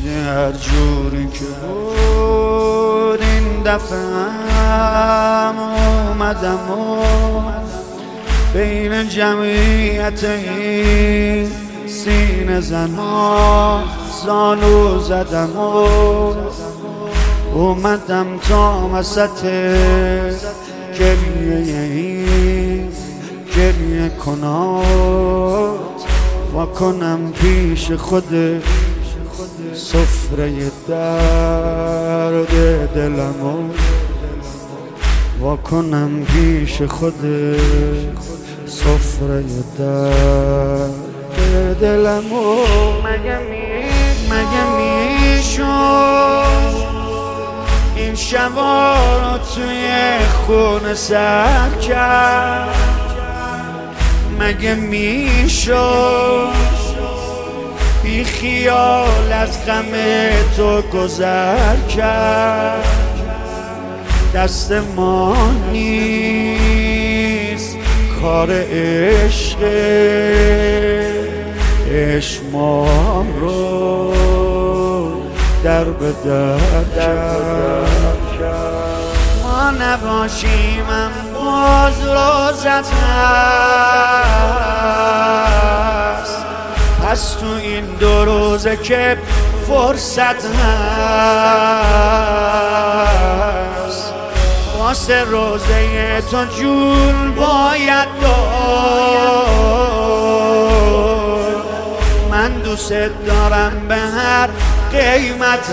هر جوری که بود این دفعه هم اومدم و بین جمعیت این سینه زنا زانو زدم و اومدم تا وسط گریه این گریه کنات و کنم پیش خود سفره درد دلمو و کنم پیش خود سفره درد دلمو مگه میشد این شبا رو توی خونه سر کرد؟ مگه میشد بی خیال از غم تو گذر کرد؟ دست ما نیست کار عشق ما رو در به در کرد. ما نباشیم باز روزت هست، پس تو این 2 روزه که فرصت هست واسه روزه تو جون باید دار. من دوست دارم به هر قیمت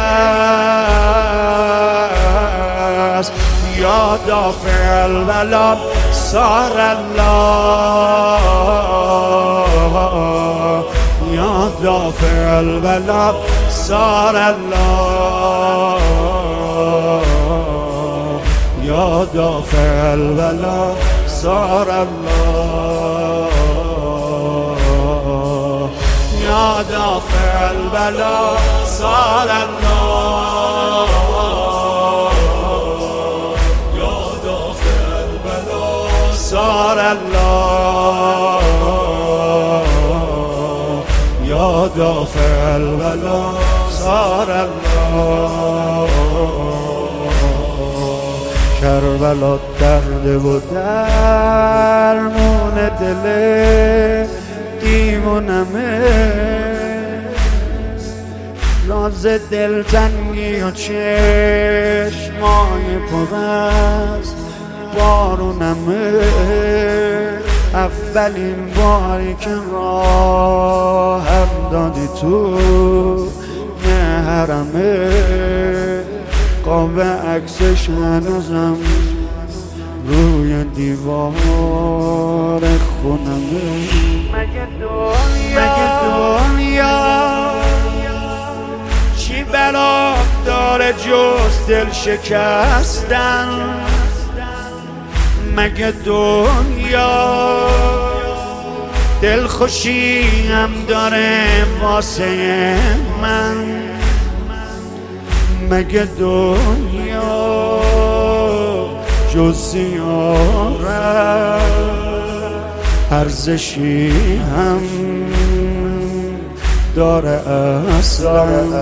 هست. یا دافع البلا صار الله، یا دافع البلا صار الله، یا دافع البلا صار الله، یا دافع البلا صار الله، یا دافع البلا صار الله، یا دافع البلا صار الله. کربلا درد و درمون دل دیوونمه، راز دلتنگی و چشمای پر از بارونمه. اولین باری که راهم دادی تو حرمه، قاب عکسش هنوزم روی دیوار خونمه. مگه دنیا چی بلا داره جز دل شکستن؟ مگه دنیا دلخوشی هم داره واسه من؟ مگه دنیا جز زیارت ارزشی هم داره اصلا؟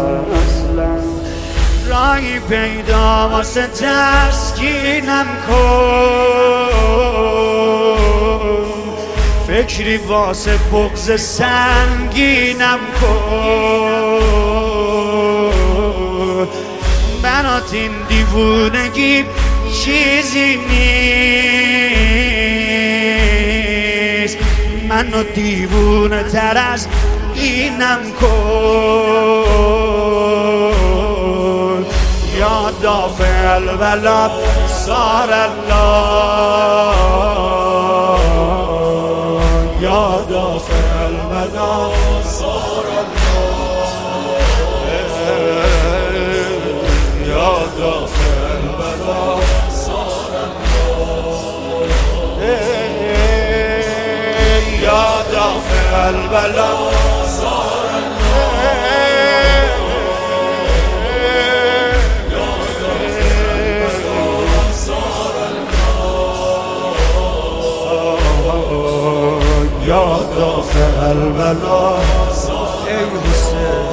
راهی پیدا واسه تسکینم کن، فکری واسه بغض سنگینم کن. برات این دیوونگی چیزی نیست، منو دیوونه تر از اینم کن. یا دافع البلا صار الله، یا دافع البلا صار الله، یا دافع البلا صار الله، یا دافع البلا صار الله، یا دافع البلا ای حسین.